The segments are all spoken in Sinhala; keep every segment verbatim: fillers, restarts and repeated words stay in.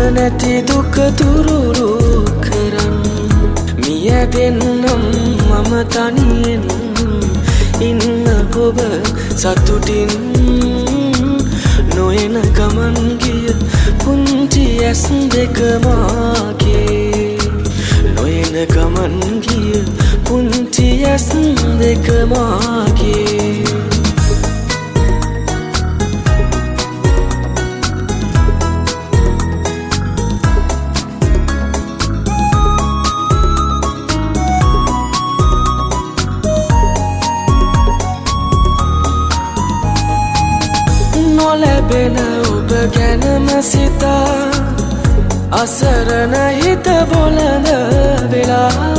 නැති දුක තුරුරු කරන් මිය දෙන්නම් මම තනියෙන් ඉන්න ඔබ සතුටින් නොයන ගමන් ගිය පුංචි ඇස් දෙක මාගේ නොයන ගමන් ගිය පුංචි ඇස් දෙක මාගේ නොලැබෙන ඔබ ගැනම සිතා අසරණ හිත බොළඳ වෙලා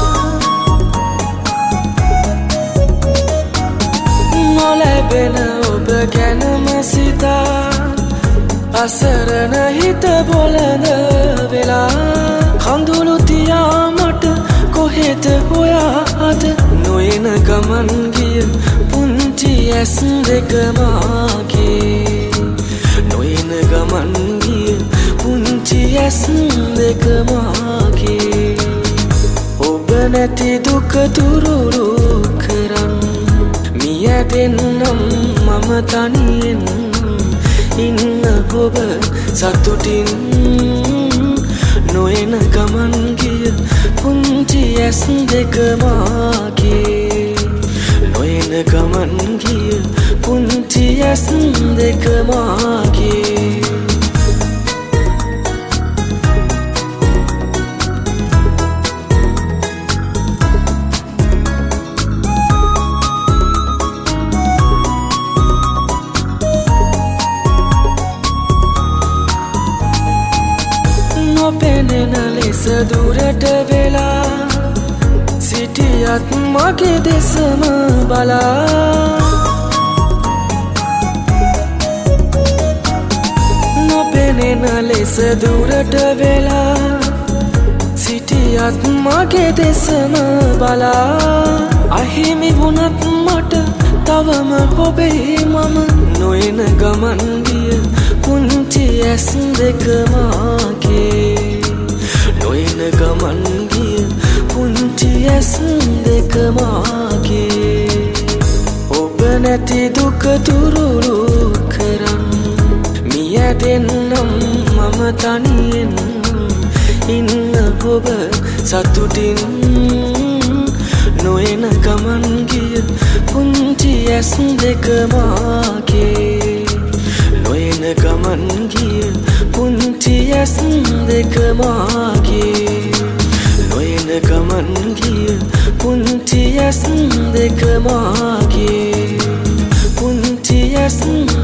නොලැබෙන ඔබ ගැනම සිතා අසරණ හිත බොළඳ වෙලා කඳුළු තියා මට කොහෙද හොයාද නොයන ගමන් ගිය පුංචි ඇස් දෙක මාගේ නොයන ගමන් ගිය පුංචි ඇස් දෙක මාගේ ඔබ නැති දුක තුරුරු කරන් මිය දෙන්නම් මම තනියෙන් ඉන්න ඔබ සතුටින් නොයන ගමන් ගිය පුංචි ඇස් දෙක මාගේ නොයන ගමන් ගිය පුංචි ඇස් දෙක මාගේ නොපෙනෙන ලෙස දුරට වෙලා සිටියත් මගේ දෙසම බලා නොපෙනෙන ලෙස දුරට වෙලා සිටියත් මගේ දෙසම බලා අහිමි වුණත් මට තවම ඔබේ මම නොයන ගමන් ගිය පුංචි ඇස් දෙක මාගේ නොයන ගමන් ගිය පුංචි ඇස් දෙක මාගේ ඔබ නැති දුක තුරුරු කරන් මිය දෙන්නම් මම තනියෙන් ඉන්න ඔබ සතුටින් නොයන ගමන් ගිය පුංචි ඇස් දෙක මාගේ නොයන ගමන් ගිය පුංචි ඇස් දෙක මාගේ නොයන ගමන් ගිය පුංචි ඇස් දෙක මාගේ පුංචි ඇස්